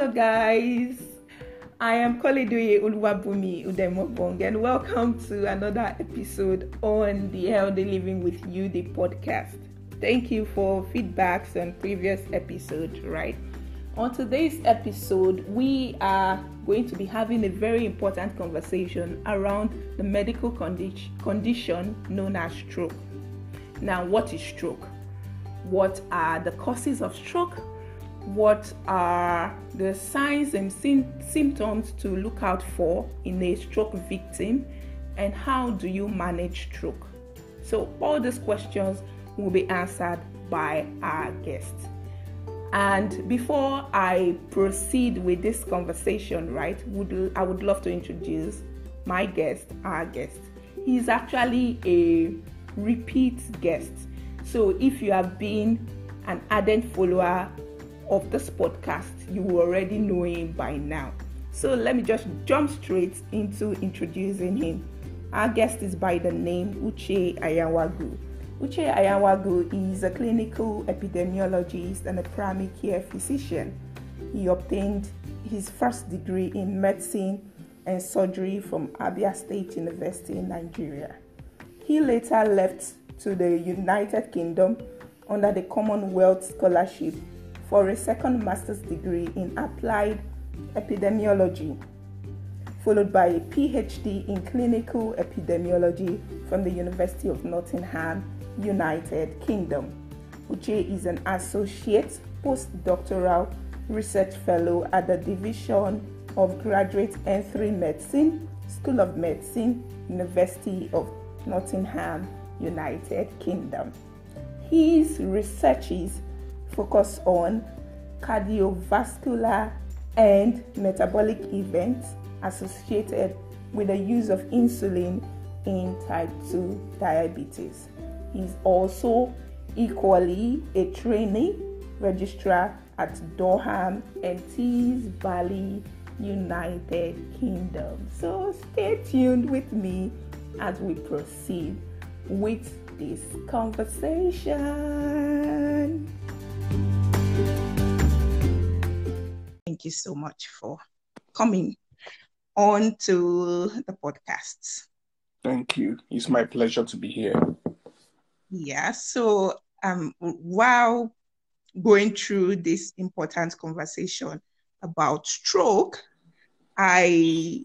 guys. I am Koledoye Oluwabumi Udemobong, and welcome to another episode on the Healthy Living with You, the podcast. Thank you for feedbacks on previous episodes, right? On today's episode, we are going to be having a very important conversation around the medical condition known as stroke. Now, what is stroke? What are the causes of stroke? What are the signs and symptoms to look out for in a stroke victim, and how do you manage stroke? So all these questions will be answered by our guest. And before I proceed with this conversation, I would love to introduce my guest, our guest. He's actually a repeat guest. So if you have been an ardent follower of this podcast, you will already know him by now. So let me just jump straight into introducing him. Our guest is by the name Uche Ayanwagu. Uche Ayanwagu is a clinical epidemiologist and a primary care physician. He obtained his first degree in medicine and surgery from Abia State University in Nigeria. He later left to the United Kingdom under the Commonwealth Scholarship for a second master's degree in applied epidemiology, followed by a PhD in clinical epidemiology from the University of Nottingham, United Kingdom. Uche is an associate postdoctoral research fellow at the Division of Graduate Entry Medicine, School of Medicine, University of Nottingham, United Kingdom. His researches focus on cardiovascular and metabolic events associated with the use of insulin in type 2 diabetes. He's also equally a trainee registrar at Durham and Tees Valley, United Kingdom. So stay tuned with me as we proceed with this conversation. Thank you so much for coming on to the podcast. Thank you. It's my pleasure to be here. Yeah, so while going through this important conversation about stroke, I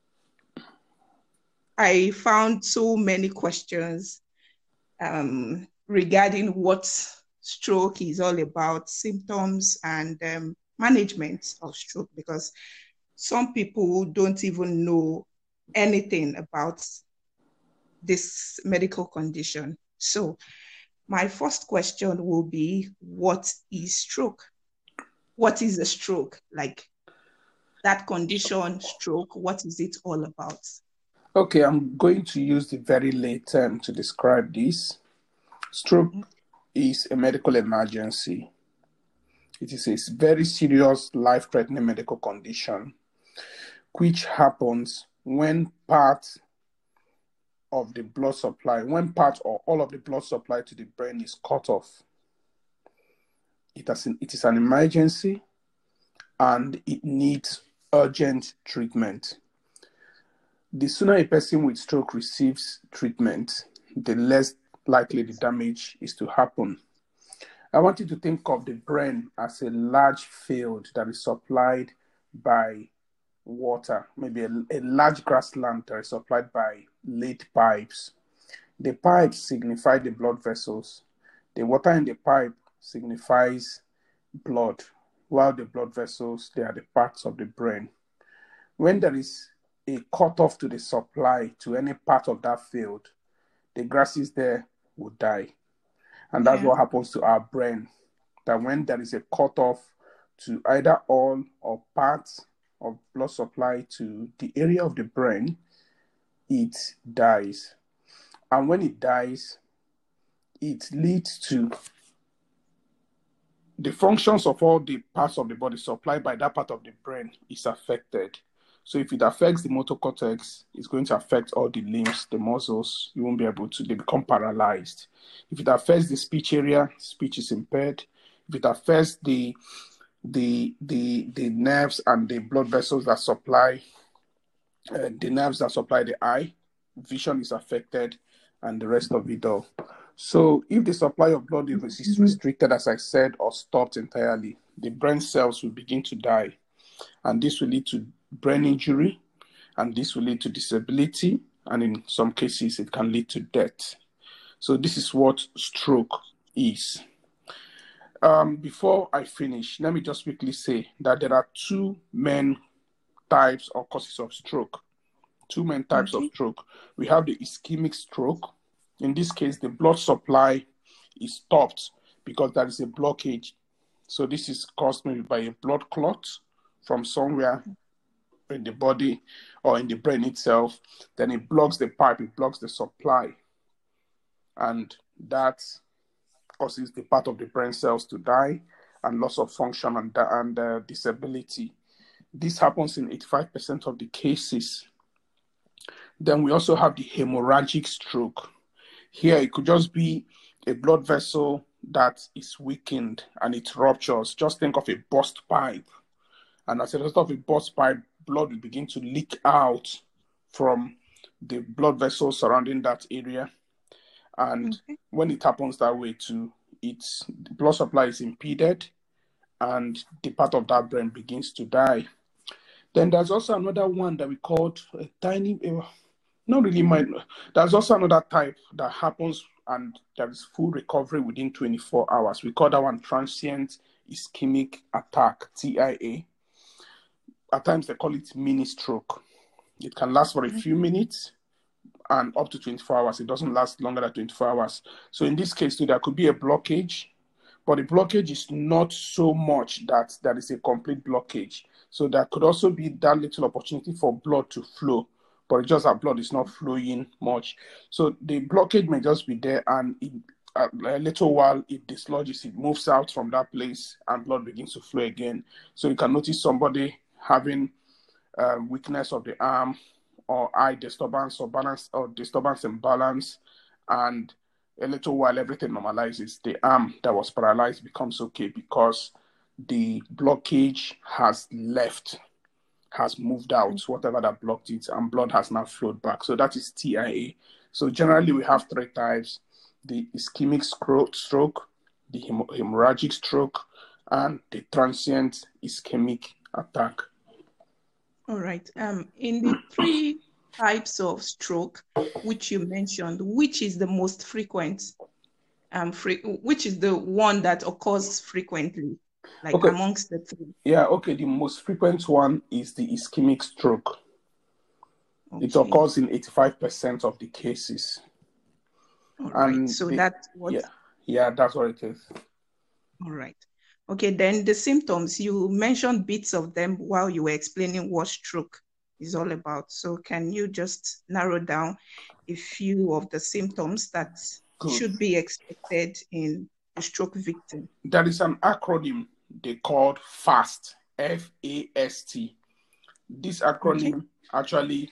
found so many questions regarding what stroke is all about, symptoms and management of stroke, because some people don't even know anything about this medical condition. So my first question will be, what is stroke? What is a stroke? Like that condition, stroke, what is it all about? Okay, I'm going to use the very lay term to describe this. Stroke is a medical emergency. It is a very serious, life-threatening medical condition which happens when part of the blood supply, when part or all of the blood supply to the brain is cut off. It is an emergency and it needs urgent treatment. The sooner a person with stroke receives treatment, the less likely the damage is to happen. I want you to think of the brain as a large field that is supplied by water, maybe a large grassland that is supplied by lead pipes. The pipes signify the blood vessels. The water in the pipe signifies blood, while the blood vessels, they are the parts of the brain. When there is a cutoff to the supply to any part of that field, the grasses there will die. And that's what happens to our brain, that when there is a cutoff to either all or parts of blood supply to the area of the brain, it dies. And when it dies, it leads to the functions of all the parts of the body supplied by that part of the brain is affected. So if it affects the motor cortex, it's going to affect all the limbs, the muscles. You won't be able to, they become paralyzed. If it affects the speech area, speech is impaired. If it affects the the nerves and the blood vessels that supply the nerves that supply the eye, vision is affected, and the rest of it all. So if the supply of blood is restricted, as I said, or stopped entirely, the brain cells will begin to die, and this will lead to brain injury, and this will lead to disability, and in some cases it can lead to death. So this is what stroke is. Before I finish, let me just quickly say that there are two main types or causes of stroke. Two main types of stroke. We have the ischemic stroke. In this case, the blood supply is stopped because there is a blockage. So this is caused maybe by a blood clot from somewhere in the body or in the brain itself. Then it blocks the pipe, it blocks the supply. And that causes the part of the brain cells to die and loss of function and disability. This happens in 85% of the cases. Then we also have the hemorrhagic stroke. Here, it could just be a blood vessel that is weakened and it ruptures. Just think of a burst pipe. And as a result of a burst pipe, blood will begin to leak out from the blood vessels surrounding that area. And when it happens that way too, the blood supply is impeded and the part of that brain begins to die. Then there's also another one that we called a tiny, not really minor. There's also another type that happens and there is full recovery within 24 hours. We call that one transient ischemic attack, TIA. At times they call it mini stroke. It can last for a few minutes and up to 24 hours. It doesn't last longer than 24 hours. So in this case, too, there could be a blockage, but the blockage is not so much that there is a complete blockage. So there could also be that little opportunity for blood to flow, but it's just that blood is not flowing much. So the blockage may just be there, and a little while it dislodges, it moves out from that place, and blood begins to flow again. So you can notice somebody having weakness of the arm, or eye disturbance, or balance, or disturbance in balance, and a little while everything normalizes. The arm that was paralyzed becomes okay because the blockage has left, has moved out, whatever that blocked it, and blood has now flowed back. So that is TIA. So generally we have three types: the ischemic stroke, the hemorrhagic stroke, and the transient ischemic attack. All right. In the three types of stroke, which you mentioned, which is the most frequent? Which is the one that occurs frequently, amongst the three? Yeah, okay. The most frequent one is the ischemic stroke. Okay. It occurs in 85% of the cases. All right. So that's what? Yeah, that's what it is. All right. Okay, then the symptoms, you mentioned bits of them while you were explaining what stroke is all about. So can you just narrow down a few of the symptoms that should be expected in a stroke victim? There is an acronym they called FAST, F-A-S-T. This acronym actually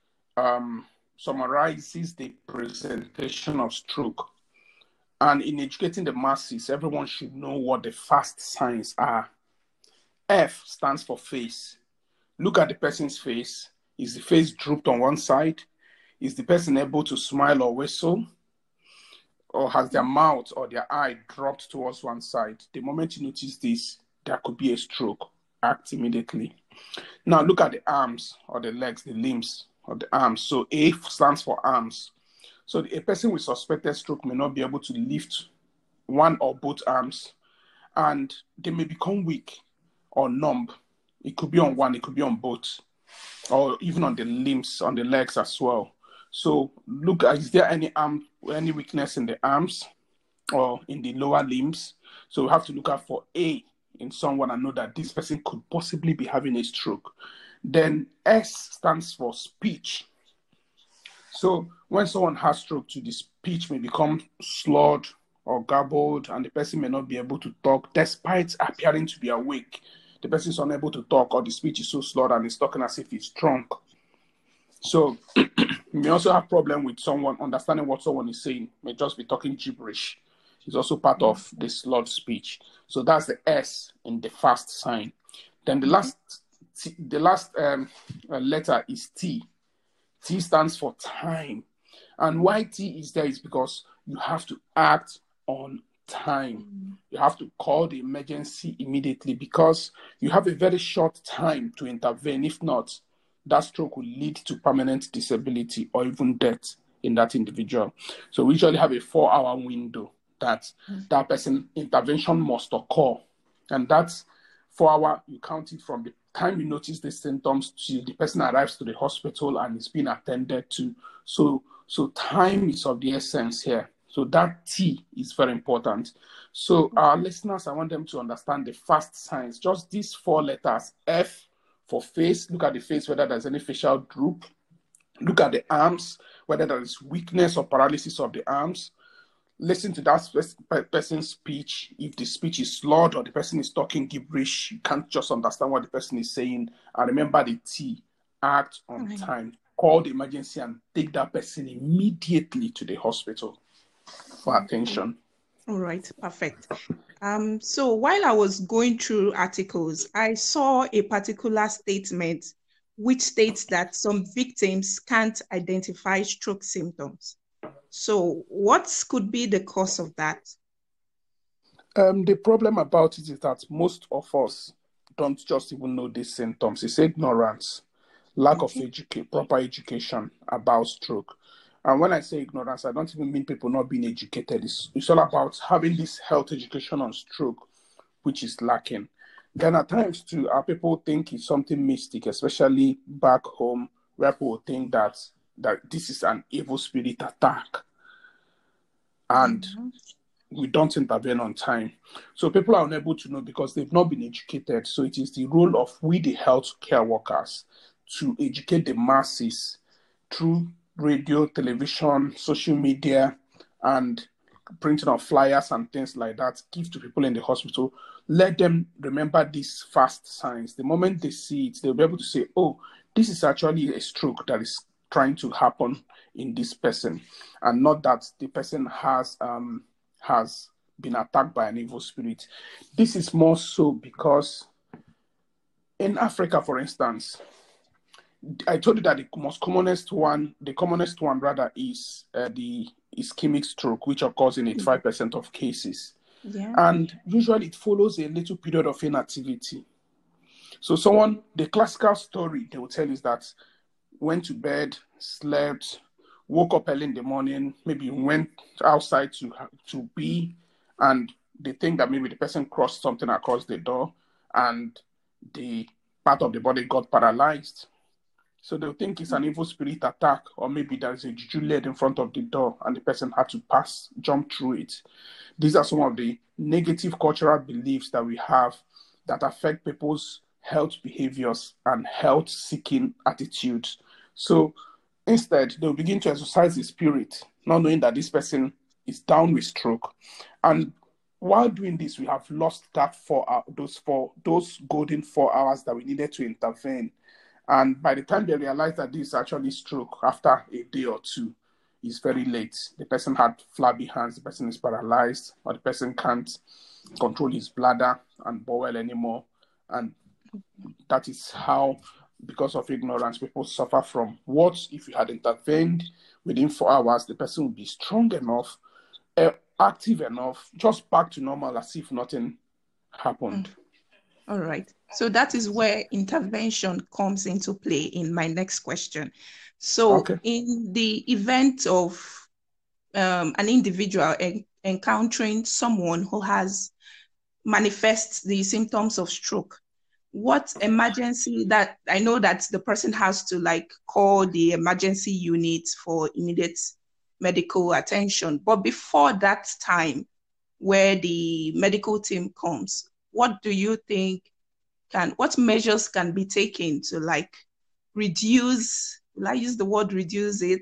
summarizes the presentation of stroke. And in educating the masses, everyone should know what the FAST signs are. F stands for face. Look at the person's face. Is the face drooped on one side? Is the person able to smile or whistle? Or has their mouth or their eye dropped towards one side? The moment you notice this, there could be a stroke. Act immediately. Now look at the arms or the legs, the limbs of the arms. So A stands for arms. So a person with suspected stroke may not be able to lift one or both arms, and they may become weak or numb. It could be on one, it could be on both, or even on the limbs, on the legs as well. So look, is there any weakness in the arms or in the lower limbs? So we have to look out for A in someone and know that this person could possibly be having a stroke. Then S stands for speech. So when someone has stroke, the speech may become slurred or garbled, and the person may not be able to talk despite appearing to be awake. The person is unable to talk, or the speech is so slurred and is talking as if he's drunk. So you may also have problem with someone understanding what someone is saying, may just be talking gibberish. It's also part of the slurred speech. So that's the S in the fast sign. Then the last letter is T. T stands for time. And why T is there is because you have to act on time. You have to call the emergency immediately because you have a very short time to intervene. If not, that stroke will lead to permanent disability or even death in that individual. So we usually have a 4-hour window that that person intervention must occur. And that's 4 hour, you count it from the time you notice the symptoms till the person arrives to the hospital and is being attended to. So time is of the essence here. So that T is very important. So our listeners, I want them to understand the fast signs. Just these 4 letters. F for face. Look at the face, whether there's any facial droop. Look at the arms, whether there is weakness or paralysis of the arms. Listen to that person's speech. If the speech is slurred or the person is talking gibberish, you can't just understand what the person is saying. And remember the T, act on time. Call the emergency and take that person immediately to the hospital for attention. All right, perfect. So while I was going through articles, I saw a particular statement which states that some victims can't identify stroke symptoms. So what could be the cause of that? The problem about it is that most of us don't just even know these symptoms. It's ignorance, lack of proper education about stroke. And when I say ignorance, I don't even mean people not being educated. It's all about having this health education on stroke, which is lacking. Then at times too, our people think it's something mystic, especially back home, where people think that this is an evil spirit attack. And we don't intervene on time. So people are unable to know because they've not been educated. So it is the role of we, the healthcare workers, to educate the masses through radio, television, social media, and printing of flyers and things like that. Give to people in the hospital. Let them remember these fast signs. The moment they see it, they'll be able to say, oh, this is actually a stroke that is trying to happen in this person, and not that the person has been attacked by an evil spirit. This is more so because in Africa, for instance, I told you that the commonest one rather is the ischemic stroke, which occurs in 85% of cases. Yeah. And usually it follows a little period of inactivity. So the classical story they will tell is that went to bed, slept, woke up early in the morning, maybe went outside to pee, and they think that maybe the person crossed something across the door and the part of the body got paralyzed. So they'll think it's an evil spirit attack, or maybe there's a juju laid in front of the door and the person had to jump through it. These are some of the negative cultural beliefs that we have that affect people's health behaviors and health-seeking attitudes. So instead, they'll begin to exercise the spirit, not knowing that this person is down with stroke. And while doing this, we have lost that those golden 4 hours that we needed to intervene. And by the time they realize that this is actually stroke, after a day or two, it's very late. The person had flabby hands, the person is paralyzed, or the person can't control his bladder and bowel anymore. And that is how, because of ignorance, people suffer from. What if you had intervened within 4 hours, the person would be strong enough, active enough, just back to normal as if nothing happened. All right. So that is where intervention comes into play in my next question. So in the event of an individual encountering someone who has manifests the symptoms of stroke, what emergency that I know that the person has to call the emergency unit for immediate medical attention. But before that time where the medical team comes, what do you think what measures can be taken to reduce, will I use the word reduce the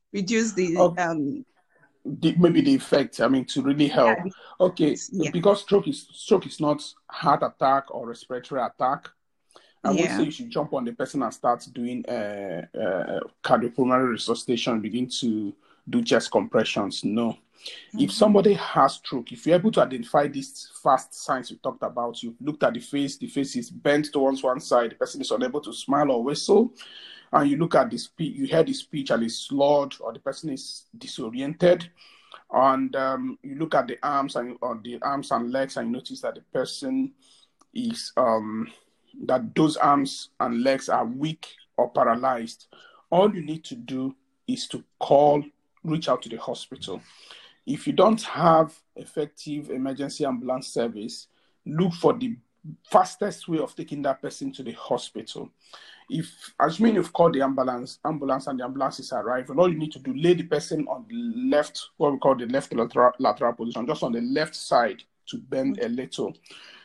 maybe the effect, to really help. Because stroke is not heart attack or respiratory attack. I won't say you should jump on the person and start doing cardiopulmonary resuscitation, begin to do chest compressions. No. If somebody has stroke, if you're able to identify these fast signs we talked about, you've looked at the face is bent towards one side, the person is unable to smile or whistle, and you look at the speech, you hear the speech and it's slurred, or the person is disoriented, and you look at the arms and legs, and you notice that the person is that those arms and legs are weak or paralyzed. All you need to do is to reach out to the hospital. If you don't have effective emergency ambulance service, look for the fastest way of taking that person to the hospital. If, assuming you've called the ambulance and the ambulance is arriving, all you need to do, lay the person on the left, what we call the left lateral position, just on the left side to bend a little.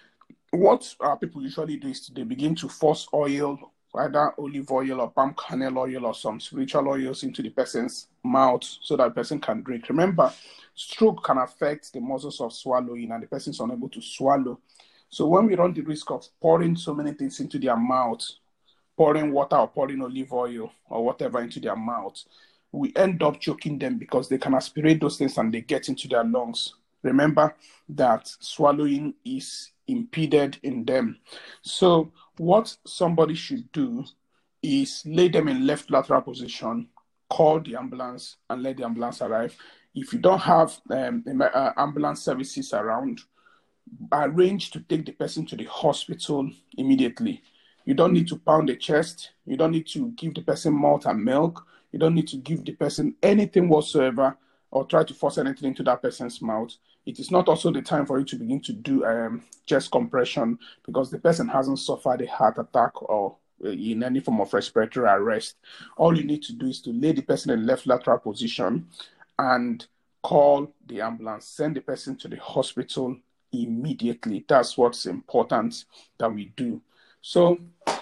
What people usually do is they begin to force oil, either olive oil or palm kernel oil or some spiritual oils, into the person's mouth so that the person can drink. Remember, stroke can affect the muscles of swallowing and the person is unable to swallow. So when we run the risk of pouring so many things into their mouth, pouring water or pouring olive oil or whatever into their mouth, we end up choking them because they can aspirate those things and they get into their lungs. Remember that swallowing is impeded in them. So what somebody should do is lay them in left lateral position, call the ambulance, and let the ambulance arrive. If you don't have ambulance services around, arrange to take the person to the hospital immediately. You don't need to pound the chest. You don't need to give the person malt and milk. You don't need to give the person anything whatsoever or try to force anything into that person's mouth. It is not also the time for you to begin to do chest compression because the person hasn't suffered a heart attack or in any form of respiratory arrest. All you need to do is to lay the person in left lateral position and call the ambulance, send the person to the hospital immediately. That's what's important that we do. So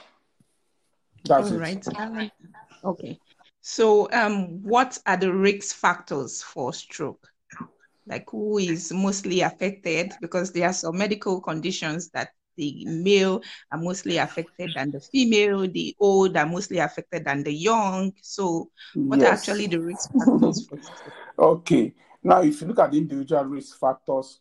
that's all it. Right. Okay. So what are the risk factors for stroke? Like, who is mostly affected? Because there are some medical conditions that the male are mostly affected than the female, the old are mostly affected than the young. So what are actually the risk factors for stroke? Okay. Now, if you look at the individual risk factors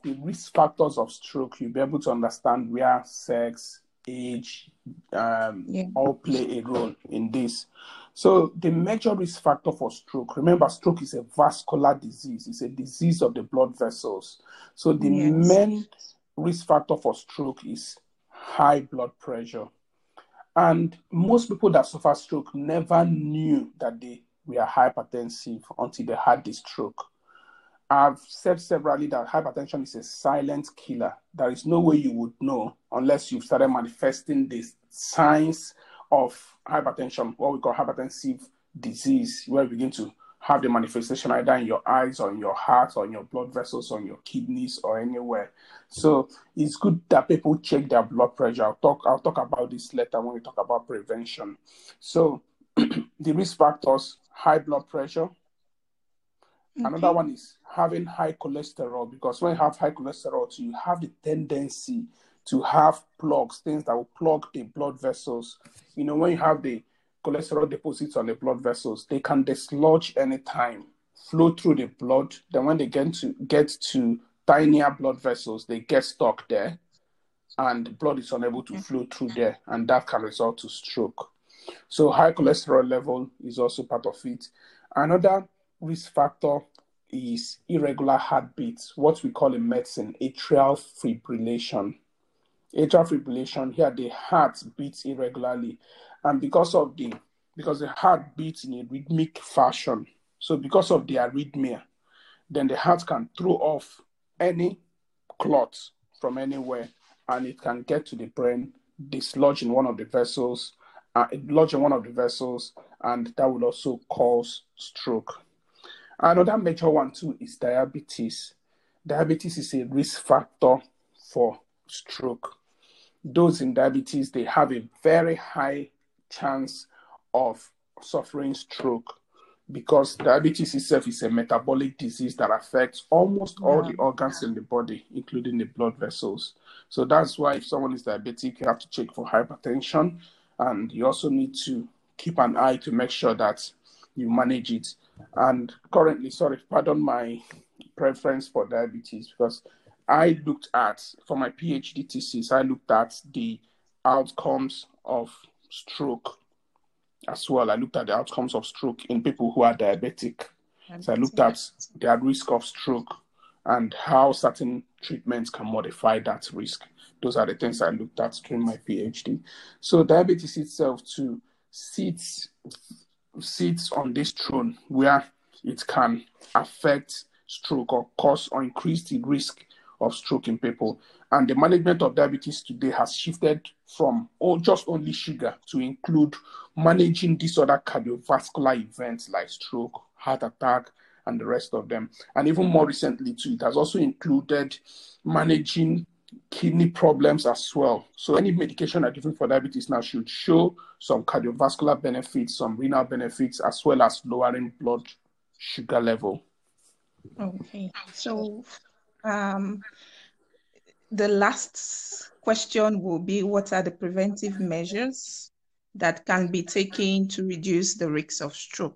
of stroke, you'll be able to understand where sex, age, all play a role in this. So the major risk factor for stroke, remember, stroke is a vascular disease. It's a disease of the blood vessels. So the main risk factor for stroke is high blood pressure. And most people that suffer stroke never knew that they were hypertensive until they had the stroke. I've said severally that hypertension is a silent killer. There is no way you would know unless you've started manifesting the signs of hypertension, what we call hypertensive disease, where you begin to have the manifestation either in your eyes or in your heart or in your blood vessels or in your kidneys or anywhere. So it's good that people check their blood pressure. I'll talk about this later when we talk about prevention. So the risk factors: high blood pressure. Another one is having high cholesterol, because when you have high cholesterol, you have the tendency to have plugs, things that will plug the blood vessels. You know, when you have the cholesterol deposits on the blood vessels, they can dislodge anytime, flow through the blood. Then when they get to tinier blood vessels, they get stuck there, and the blood is unable to flow through there, and that can result to stroke. So high cholesterol level is also part of it. Another risk factor is irregular heartbeats, what we call in medicine atrial fibrillation. Atrial fibrillation, here the heart beats irregularly, and because the heart beats in a rhythmic fashion, so because of the arrhythmia, then the heart can throw off any clots from anywhere, and it can get to the brain, dislodge in one of the vessels, and that will also cause stroke. Another major one too is diabetes. Diabetes is a risk factor for stroke. Those in diabetes, they have a very high chance of suffering stroke because diabetes itself is a metabolic disease that affects almost all the organs in the body, including the blood vessels. So that's why if someone is diabetic, you have to check for hypertension, and you also need to keep an eye to make sure that you manage it. And currently, pardon my preference for diabetes because I looked at, for my PhD thesis, I looked at the outcomes of stroke as well. I looked at the outcomes of stroke in people who are diabetic. So I looked at their risk of stroke and how certain treatments can modify that risk. Those are the things I looked at during my PhD. So diabetes itself too sits on this throne where it can affect stroke or cause or increase the risk of stroke in people. And the management of diabetes today has shifted from just only sugar to include managing these other cardiovascular events like stroke, heart attack, and the rest of them. And even more recently too, it has also included managing kidney problems as well. So any medication are given for diabetes now should show some cardiovascular benefits, some renal benefits, as well as lowering blood sugar level. Okay. So the last question will be, what are the preventive measures that can be taken to reduce the risk of stroke?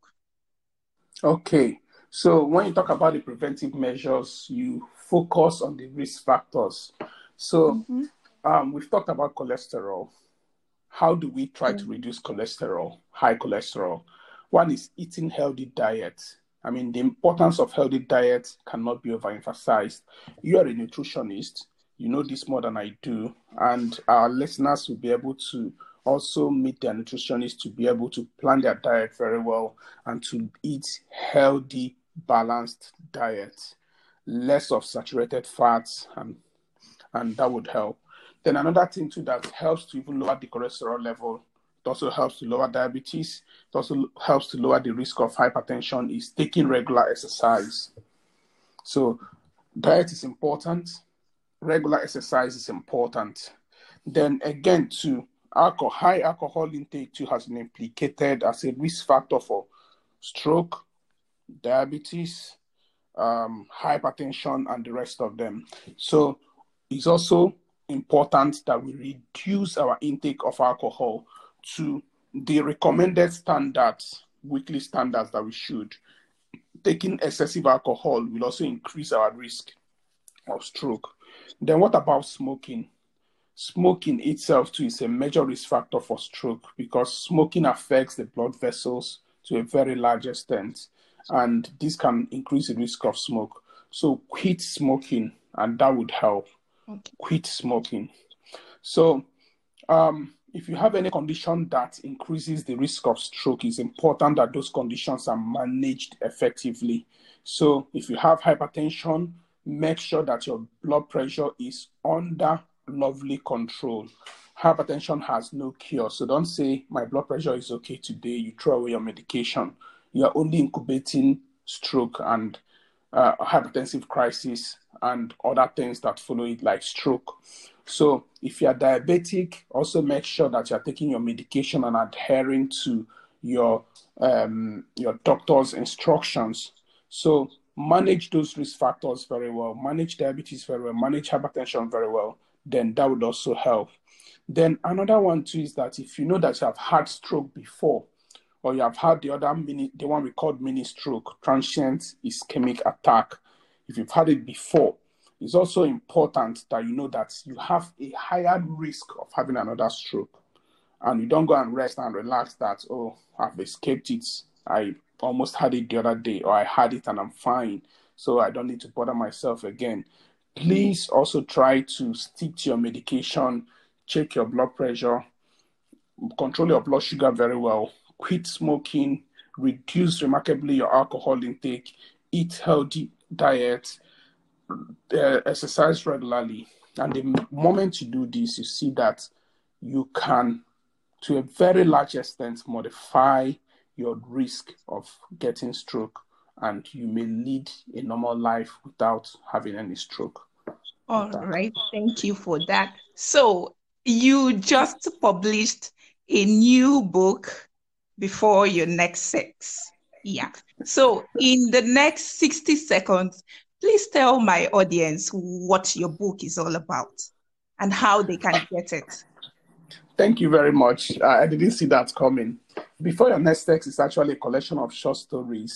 Okay. So when you talk about the preventive measures, you focus on the risk factors. So we've talked about cholesterol. How do we try to reduce cholesterol, high cholesterol? One is eating healthy diet. I mean, the importance of healthy diet cannot be overemphasized. You are a nutritionist. You know this more than I do. And our listeners will be able to also meet their nutritionist to be able to plan their diet very well and to eat healthy, balanced diet. Less of saturated fats, and that would help. Then another thing too that helps to even lower the cholesterol level, it also helps to lower diabetes, it also helps to lower the risk of hypertension, is taking regular exercise. So diet is important, regular exercise is important. Then again too, high alcohol intake too has been implicated as a risk factor for stroke, diabetes, hypertension, and the rest of them. So it's also important that we reduce our intake of alcohol to the recommended standards, weekly standards that we should. Taking excessive alcohol will also increase our risk of stroke. Then what about smoking? Smoking itself too is a major risk factor for stroke because smoking affects the blood vessels to a very large extent, and this can increase the risk of smoke. So quit smoking, and that would help. Okay. Quit smoking. So if you have any condition that increases the risk of stroke, it's important that those conditions are managed effectively. So if you have hypertension, make sure that your blood pressure is under lovely control. Hypertension has no cure. So don't say my blood pressure is okay today, you throw away your medication. You are only incubating stroke and hypertensive crisis and other things that follow it like stroke. So if you are diabetic, also make sure that you are taking your medication and adhering to your doctor's instructions. So manage those risk factors very well, manage diabetes very well, manage hypertension very well, then that would also help. Then another one too is that if you know that you have had stroke before, or you have had the one we called mini stroke, transient ischemic attack, if you've had it before, it's also important that you know that you have a higher risk of having another stroke. And you don't go and rest and relax that, oh, I've escaped it. I almost had it the other day, or I had it and I'm fine, so I don't need to bother myself again. Please also try to stick to your medication, check your blood pressure, control your blood sugar very well, quit smoking, reduce remarkably your alcohol intake, eat healthy diet, exercise regularly. And the moment you do this, you see that you can, to a very large extent, modify your risk of getting stroke, and you may lead a normal life without having any stroke. All right. Thank you for that. So you just published a new book before your next sex. Yeah. So in the next 60 seconds, please tell my audience what your book is all about and how they can get it. Thank you very much. I didn't see that coming. Before Your Next Sex is actually a collection of short stories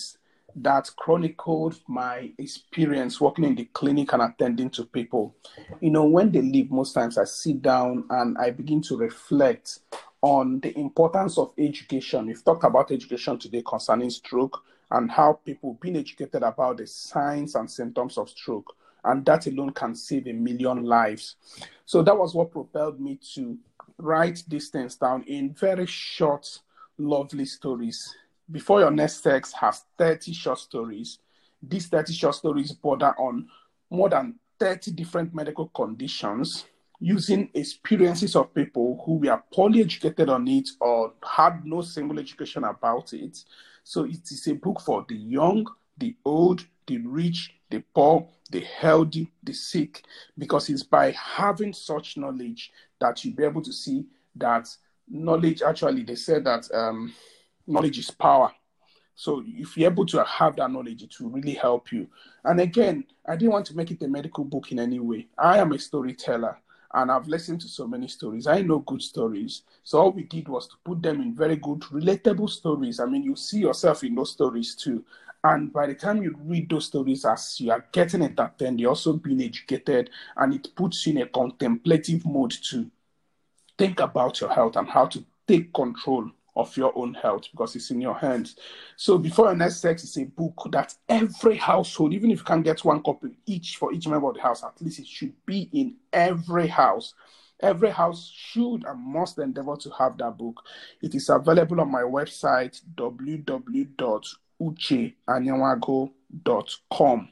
that chronicled my experience working in the clinic and attending to people. When they leave, most times I sit down and I begin to reflect on the importance of education. We've talked about education today concerning stroke and how people being educated about the signs and symptoms of stroke, and that alone can save 1 million lives. So that was what propelled me to write these things down in very short, lovely stories. Before Your Next Sex has 30 short stories. These 30 short stories border on more than 30 different medical conditions using experiences of people who were poorly educated on it or had no single education about it. So it is a book for the young, the old, the rich, the poor, the healthy, the sick, because it's by having such knowledge that you'll be able to see that knowledge, actually, they said that knowledge is power. So if you're able to have that knowledge, it will really help you. And again, I didn't want to make it a medical book in any way. I am a storyteller, and I've listened to so many stories. I know good stories. So all we did was to put them in very good, relatable stories. I mean, you see yourself in those stories too. And by the time you read those stories, as you are getting entertained, you're also being educated, and it puts you in a contemplative mode to think about your health and how to take control of your own health, because it's in your hands. So Before Your Next Sex is a book that every household, even if you can't get one copy each for each member of the house, at least it should be in every house. Every house should and must endeavor to have that book. It is available on my website, www.ucheanyanwago.com.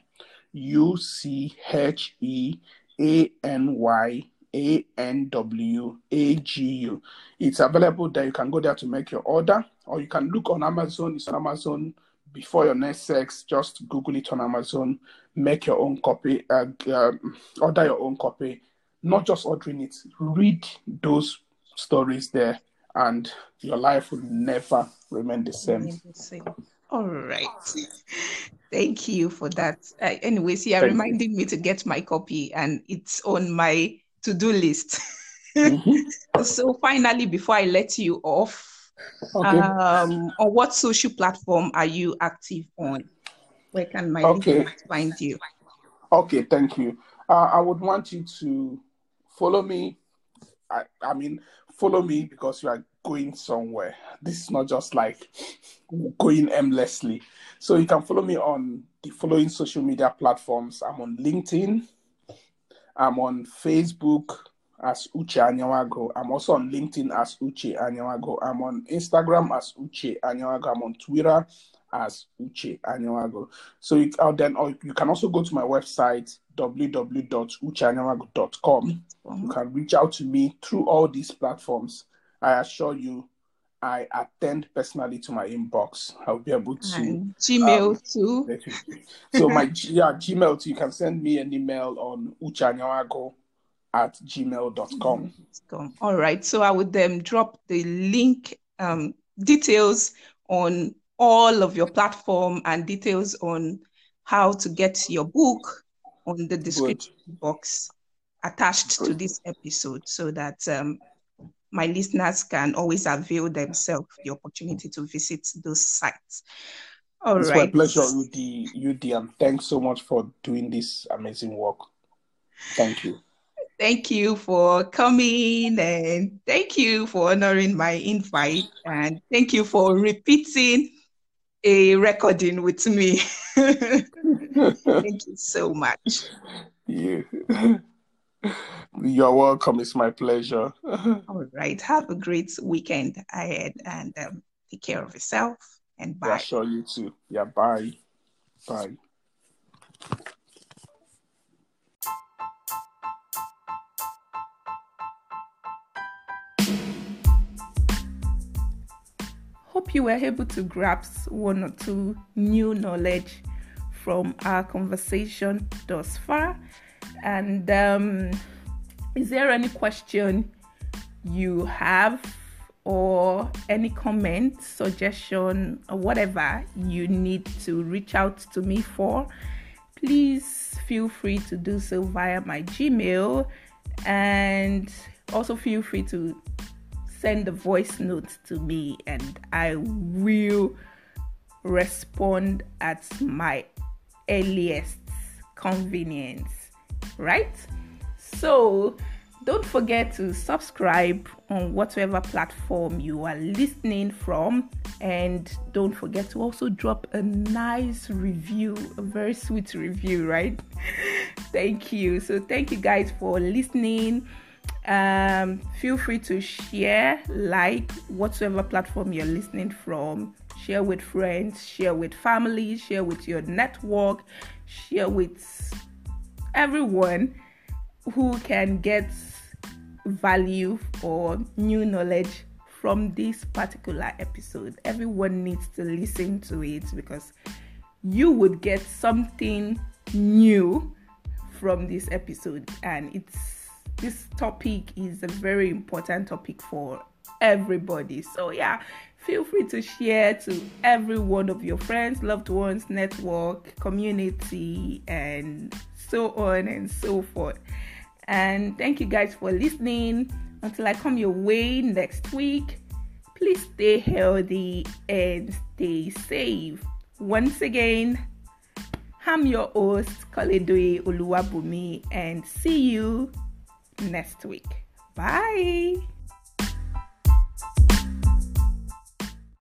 UCHEANYANWAGU. It's available there. You can go there to make your order, or you can look on Amazon. It's on Amazon. Before Your Next Sex, just Google it on Amazon, make your own copy, order your own copy. Not just ordering it, read those stories there, and your life will never remain the same. All right. Thank you for that. Anyways, you're reminding me to get my copy, and it's on my to-do list. Mm-hmm. So finally, before I let you off, okay. On what social platform are you active on? Where can my listeners find you? Okay, thank you. I would want you to follow me. I mean, follow me because you are going somewhere. This is not just like going aimlessly. So you can follow me on the following social media platforms. I'm on LinkedIn. I'm on Facebook as Uche Anyanwago. I'm also on LinkedIn as Uche Anyanwago. I'm on Instagram as Uche Anyanwago. I'm on Twitter as Uche Anyanwago. So you can also go to my website, www.ucheanyanwago.com. You can reach out to me through all these platforms. I assure you, I attend personally to my inbox. I'll be able to. And Gmail too. So my Gmail too. You can send me an email on ucheanyanwago@gmail.com. All right. So I would drop the link, details on all of your platform and details on how to get your book on the description box attached to this episode, so that my listeners can always avail themselves the opportunity to visit those sites. It's my pleasure, Udi, and thanks so much for doing this amazing work. Thank you. Thank you for coming, and thank you for honoring my invite, and thank you for repeating a recording with me. Thank you so much. You're welcome. It's my pleasure. All right. Have a great weekend ahead, and take care of yourself, and bye. Yeah, sure, you too. Yeah, bye. Bye. Hope you were able to grasp one or two new knowledge from our conversation thus far. And is there any question you have, or any comment, suggestion, or whatever you need to reach out to me for? Please feel free to do so via my Gmail, and also feel free to send a voice note to me, and I will respond at my earliest convenience, right? So don't forget to subscribe on whatever platform you are listening from, and don't forget to also drop a nice review, a very sweet review, right? Thank you. So thank you guys for listening. Feel free to share, like whatever platform you're listening from. Share with friends, share with family, share with your network, share with everyone who can get value or new knowledge from this particular episode. Everyone needs to listen to it because you would get something new from this episode, and this topic is a very important topic for everybody. So yeah, feel free to share to every one of your friends, loved ones, network, community, and so on and so forth. And thank you guys for listening. Until I come your way next week, please stay healthy and stay safe. Once again, I'm your host, Koledoye Oluwabumi, and see you next week. Bye.